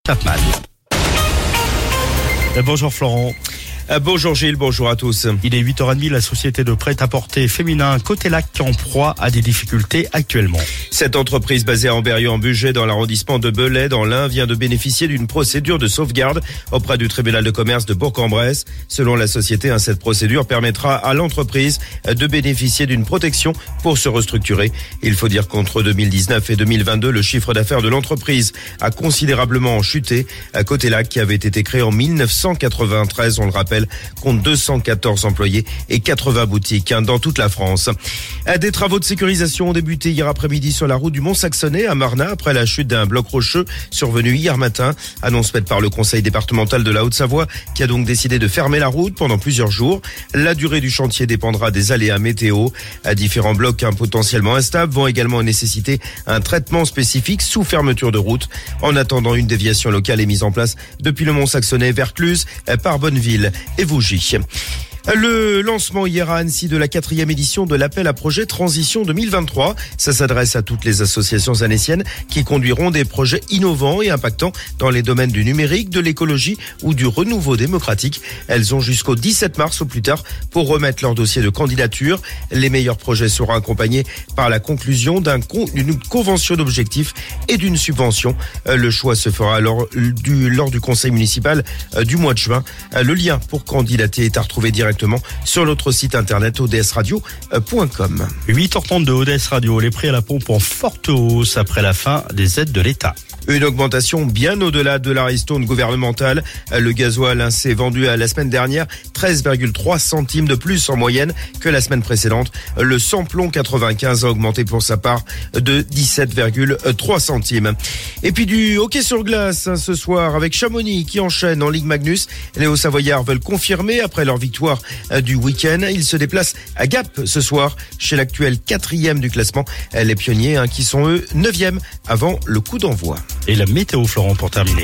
tape mal. Bonjour Florent. Bonjour Gilles, bonjour à tous. Il est 8h30, la société de prêt-à-porter féminin Côté Lac en proie à des difficultés actuellement. Cette entreprise basée à Ambérieu-en-Bugey dans l'arrondissement de Belay dans l'Ain vient de bénéficier d'une procédure de sauvegarde auprès du tribunal de commerce de Bourg-en-Bresse. Selon la société, cette procédure permettra à l'entreprise de bénéficier d'une protection pour se restructurer. Il faut dire qu'entre 2019 et 2022, le chiffre d'affaires de l'entreprise a considérablement chuté. Côté Lac, qui avait été créé en 1993, on le rappelle, compte 214 employés et 80 boutiques dans toute la France. Des travaux de sécurisation ont débuté hier après-midi sur la route du Mont-Saxonnet à Marnat après la chute d'un bloc rocheux survenu hier matin. Annonce faite par le conseil départemental de la Haute-Savoie qui a donc décidé de fermer la route pendant plusieurs jours. La durée du chantier dépendra des aléas météo. Différents blocs potentiellement instables vont également nécessiter un traitement spécifique sous fermeture de route. En attendant, une déviation locale est mise en place depuis le Mont-Saxonnet vers Cluse par Bonneville et Vougy. Le lancement hier à Annecy de la 4e édition de l'appel à projet Transition 2023. Ça s'adresse à toutes les associations annéciennes qui conduiront des projets innovants et impactants dans les domaines du numérique, de l'écologie ou du renouveau démocratique. Elles ont jusqu'au 17 mars au plus tard pour remettre leur dossier de candidature. Les meilleurs projets seront accompagnés par la conclusion d'une convention d'objectifs et d'une subvention. Le choix se fera lors du conseil municipal du mois de juin. Le lien pour candidater est à retrouver directement sur notre site internet odsradio.com. 8h32 ODS Radio, les prix à la pompe en forte hausse après la fin des aides de l'État. Une augmentation bien au-delà de la ristourne gouvernementale. Le gasoil s'est vendu la semaine dernière 13,3 centimes de plus en moyenne que la semaine précédente. Le samplon 95 a augmenté pour sa part de 17,3 centimes. Et puis du hockey sur glace ce soir avec Chamonix qui enchaîne en Ligue Magnus. Les Hauts-Savoyards veulent confirmer après leur victoire du week-end. Ils se déplacent à Gap ce soir chez l'actuel 4e du classement. Les pionniers qui sont eux 9e avant le coup d'envoi. Et la météo, Florent, pour terminer.